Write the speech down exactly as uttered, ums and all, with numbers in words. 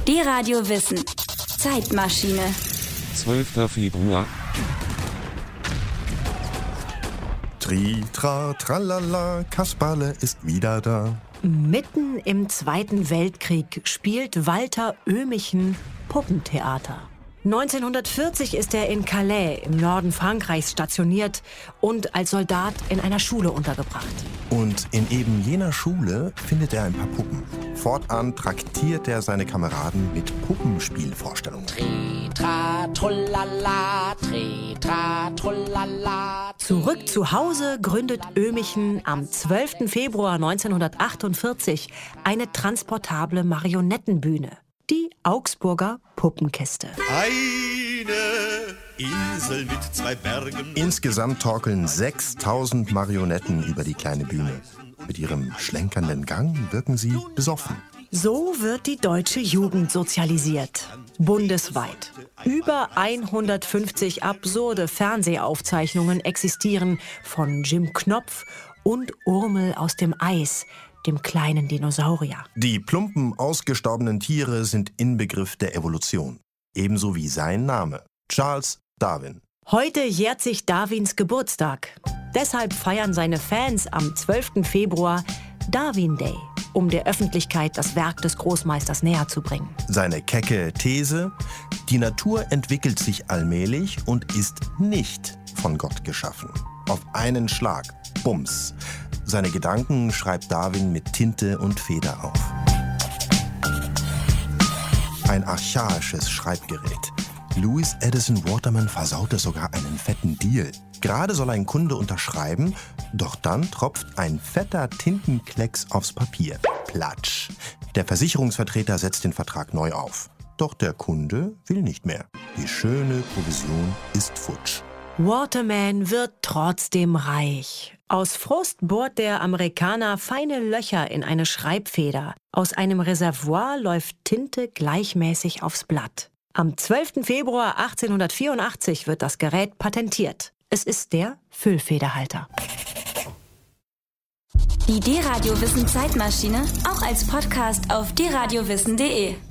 D-Radio Wissen. Zeitmaschine. zwölfter Februar. Tri, tra, tralala, Kasperle ist wieder da. Mitten im Zweiten Weltkrieg spielt Walter Oehmichen Puppentheater. neunzehnhundertvierzig ist er in Calais im Norden Frankreichs stationiert und als Soldat in einer Schule untergebracht. Und in eben jener Schule findet er ein paar Puppen. Fortan traktiert er seine Kameraden mit Puppenspielvorstellungen. Tri-tra, trullala, tri-tra, trullala. Zurück zu Hause gründet Oehmichen am zwölften Februar neunzehnhundertachtundvierzig eine transportable Marionettenbühne. Die Augsburger Puppenkiste. Eine Insel mit zwei Bergen. Insgesamt torkeln sechstausend Marionetten über die kleine Bühne. Mit ihrem schlenkernden Gang wirken sie besoffen. So wird die deutsche Jugend sozialisiert. Bundesweit. Über hundertfünfzig absurde Fernsehaufzeichnungen existieren von Jim Knopf und Urmel aus dem Eis, dem kleinen Dinosaurier. Die plumpen, ausgestorbenen Tiere sind Inbegriff der Evolution. Ebenso wie sein Name, Charles Darwin. Heute jährt sich Darwins Geburtstag. Deshalb feiern seine Fans am zwölften Februar Darwin Day, um der Öffentlichkeit das Werk des Großmeisters näher zu bringen. Seine kecke These: Die Natur entwickelt sich allmählich und ist nicht von Gott geschaffen. Auf einen Schlag, Bums. Seine Gedanken schreibt Darwin mit Tinte und Feder auf. Ein archaisches Schreibgerät. Louis Edison Waterman versaute sogar einen fetten Deal. Gerade soll ein Kunde unterschreiben, doch dann tropft ein fetter Tintenklecks aufs Papier. Platsch. Der Versicherungsvertreter setzt den Vertrag neu auf. Doch der Kunde will nicht mehr. Die schöne Provision ist futsch. Waterman wird trotzdem reich. Aus Frust bohrt der Amerikaner feine Löcher in eine Schreibfeder. Aus einem Reservoir läuft Tinte gleichmäßig aufs Blatt. Am zwölften Februar achtzehnhundertvierundachtzig wird das Gerät patentiert. Es ist der Füllfederhalter. Die D-Radio Wissen Zeitmaschine auch als Podcast auf d radio wissen punkt de.